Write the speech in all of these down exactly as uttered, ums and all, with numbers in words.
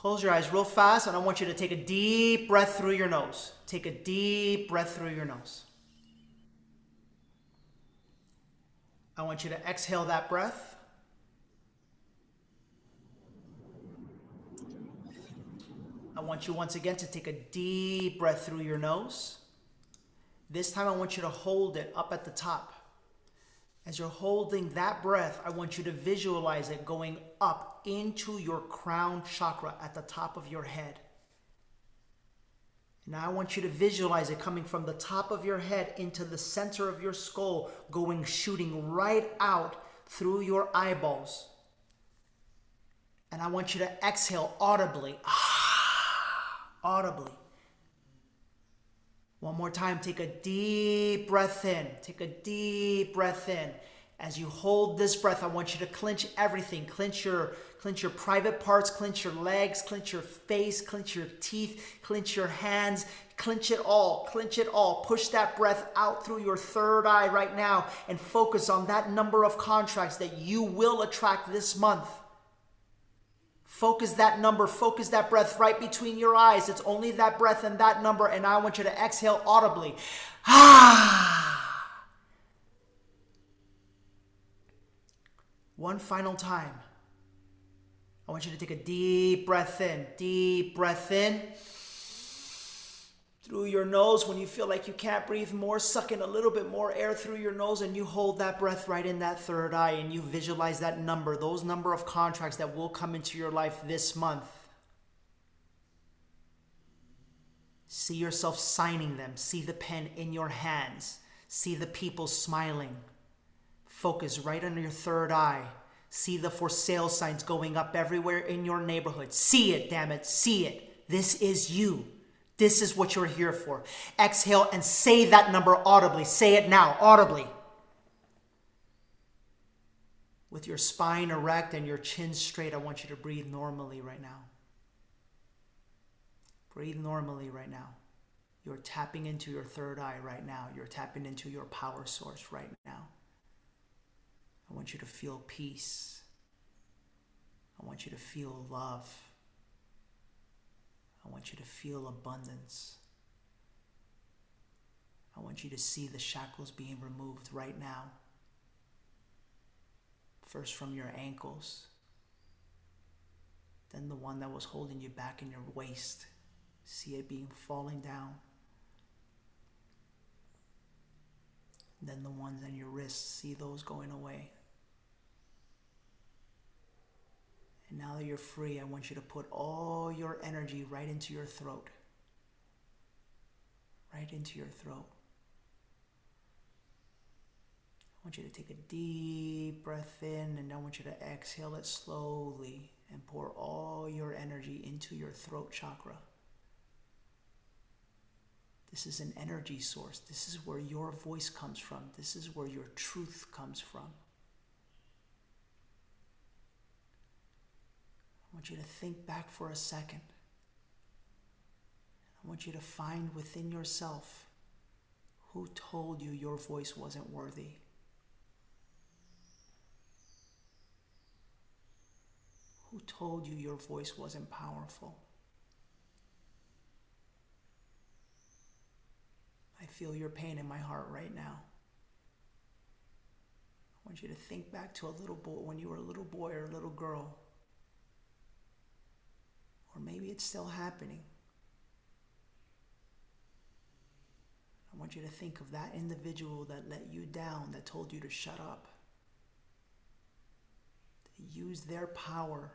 Close your eyes real fast, and I want you to take a deep breath through your nose. Take a deep breath through your nose. I want you to exhale that breath. I want you once again to take a deep breath through your nose. This time I want you to hold it up at the top. As you're holding that breath, I want you to visualize it going up into your crown chakra at the top of your head. Now I want you to visualize it coming from the top of your head into the center of your skull, going, shooting right out through your eyeballs. And I want you to exhale audibly. Audibly. One more time, take a deep breath in. Take a deep breath in. As you hold this breath, I want you to clench everything. Clench your, clench your private parts, clench your legs, clench your face, clench your teeth, clench your hands, clench it all, clench it all. Push that breath out through your third eye right now and focus on that number of contracts that you will attract this month. Focus that number, focus that breath right between your eyes. It's only that breath and that number, and I want you to exhale audibly. Ah! One final time. I want you to take a deep breath in, deep breath in. Through your nose, when you feel like you can't breathe more, suck in a little bit more air through your nose, and you hold that breath right in that third eye, and you visualize that number, those number of contracts that will come into your life this month. See yourself signing them. See the pen in your hands. See the people smiling. Focus right under your third eye. See the for sale signs going up everywhere in your neighborhood. See it, damn it. See it. This is you. This is what you're here for. Exhale and say that number audibly. Say it now, audibly. With your spine erect and your chin straight, I want you to breathe normally right now. Breathe normally right now. You're tapping into your third eye right now. You're tapping into your power source right now. I want you to feel peace. I want you to feel love. I want you to feel abundance. I want you to see the shackles being removed right now. First from your ankles, then the one that was holding you back in your waist. See it being falling down. Then the ones on your wrists, see those going away. And now that you're free, I want you to put all your energy right into your throat. Right into your throat. I want you to take a deep breath in, and I want you to exhale it slowly and pour all your energy into your throat chakra. This is an energy source. This is where your voice comes from. This is where your truth comes from. I want you to think back for a second. I want you to find within yourself who told you your voice wasn't worthy. Who told you your voice wasn't powerful? I feel your pain in my heart right now. I want you to think back to a little boy, when you were a little boy or a little girl. Or maybe it's still happening. I want you to think of that individual that let you down, that told you to shut up. That used their power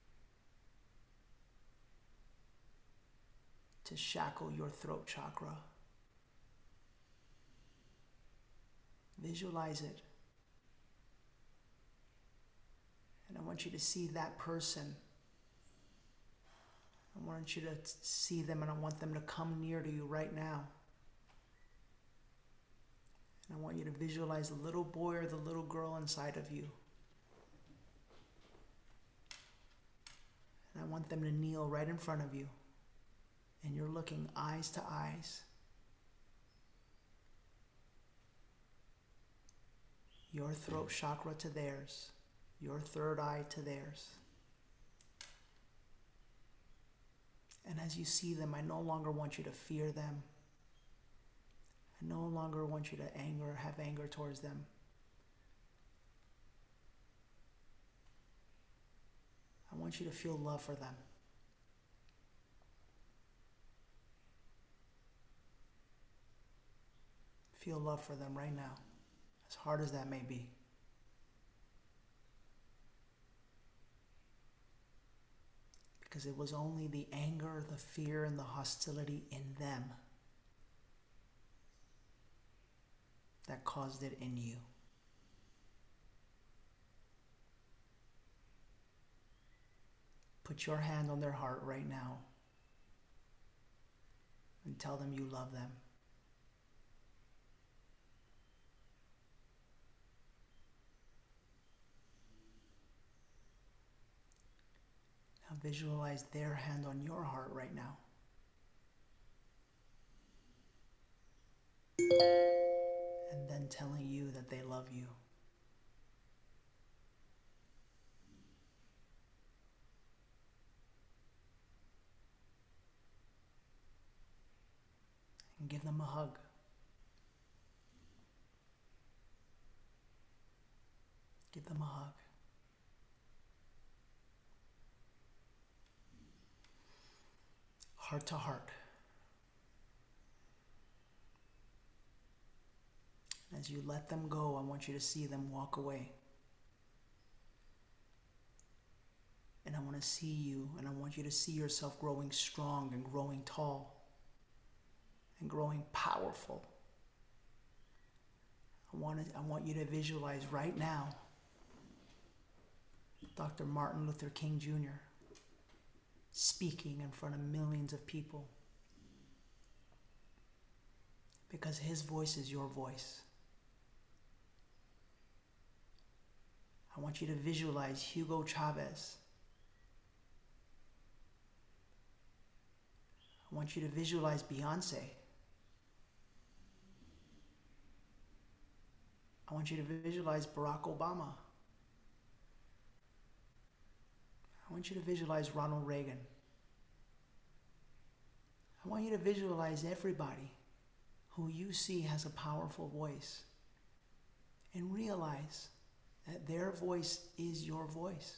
to shackle your throat chakra. Visualize it. And I want you to see that person. I want you to see them, and I want them to come near to you right now. And I want you to visualize the little boy or the little girl inside of you. And I want them to kneel right in front of you. And you're looking eyes to eyes. Your throat chakra to theirs. Your third eye to theirs. And as you see them, I no longer want you to fear them. I no longer want you to anger, have anger towards them. I want you to feel love for them. Feel love for them right now, as hard as that may be. Because it was only the anger, the fear, and the hostility in them that caused it in you. Put your hand on their heart right now and tell them you love them. Now visualize their hand on your heart right now. And then telling you that they love you. And give them a hug. Give them a hug. Heart to heart. As you let them go, I want you to see them walk away. And I want to see you, and I want you to see yourself growing strong and growing tall and growing powerful. I want to, I want you to visualize right now Doctor Martin Luther King Junior speaking in front of millions of people. Because his voice is your voice. I want you to visualize Hugo Chavez. I want you to visualize Beyonce. I want you to visualize Barack Obama. I want you to visualize Ronald Reagan. I want you to visualize everybody who you see has a powerful voice, and realize that their voice is your voice.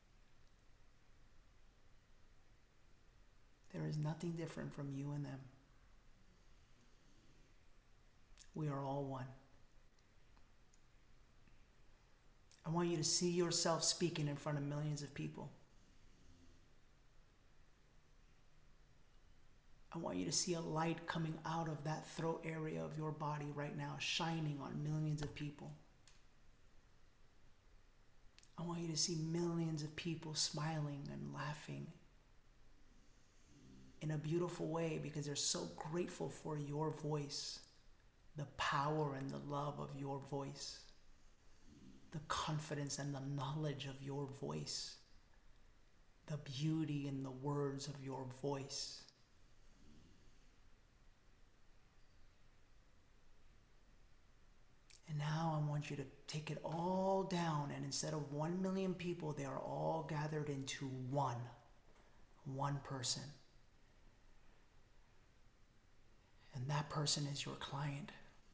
There is nothing different from you and them. We are all one. I want you to see yourself speaking in front of millions of people. I want you to see a light coming out of that throat area of your body right now, shining on millions of people. I want you to see millions of people smiling and laughing in a beautiful way, because they're so grateful for your voice, the power and the love of your voice, the confidence and the knowledge of your voice, the beauty in the words of your voice. And now I want you to take it all down, and instead of one million people, they are all gathered into one, one person. And that person is your client.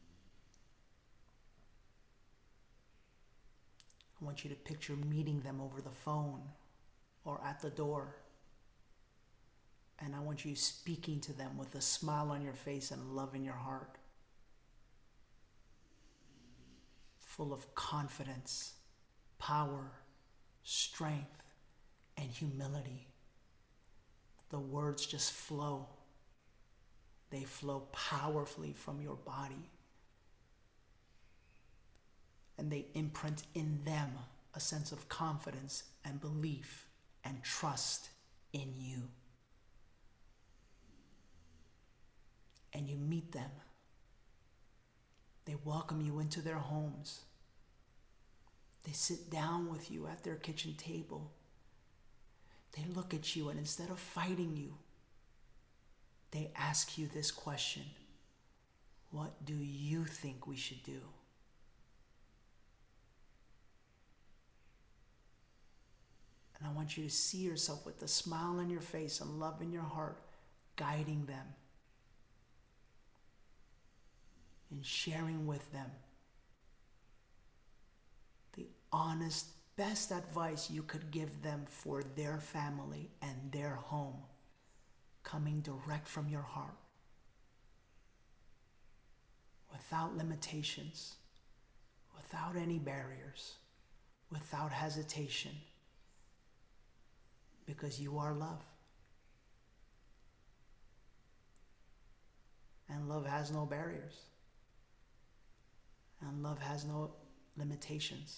I want you to picture meeting them over the phone or at the door. And I want you speaking to them with a smile on your face and love in your heart, full of confidence, power, strength, and humility. The words just flow. They flow powerfully from your body. And they imprint in them a sense of confidence and belief and trust in you. And you meet them. They welcome you into their homes. They sit down with you at their kitchen table. They look at you, and instead of fighting you, they ask you this question: what do you think we should do? And I want you to see yourself with a smile on your face and love in your heart, guiding them, in sharing with them the honest, best advice you could give them for their family and their home, coming direct from your heart, without limitations, without any barriers, without hesitation, because you are love. And love has no barriers. And love has no limitations.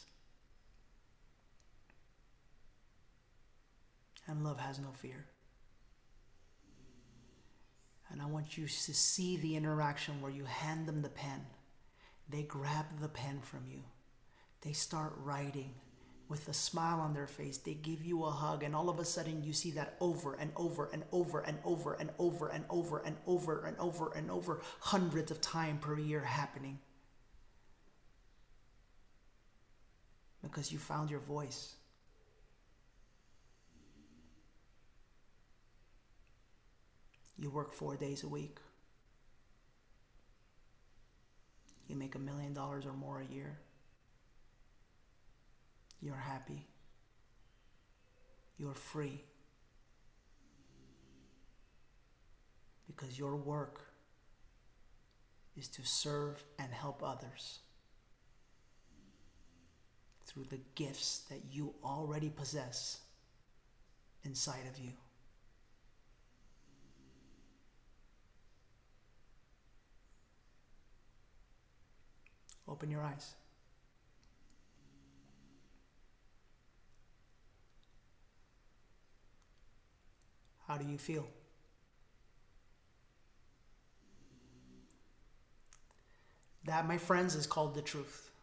And love has no fear. And I want you to see the interaction where you hand them the pen. They grab the pen from you. They start writing with a smile on their face. They give you a hug, and all of a sudden you see that over and over and over and over and over and over and over and over and over, hundreds of times per year happening. Because you found your voice. You work four days a week. You make a million dollars or more a year. You're happy. You're free. Because your work is to serve and help others through the gifts that you already possess inside of you. Open your eyes. How do you feel? That, my friends, is called the truth.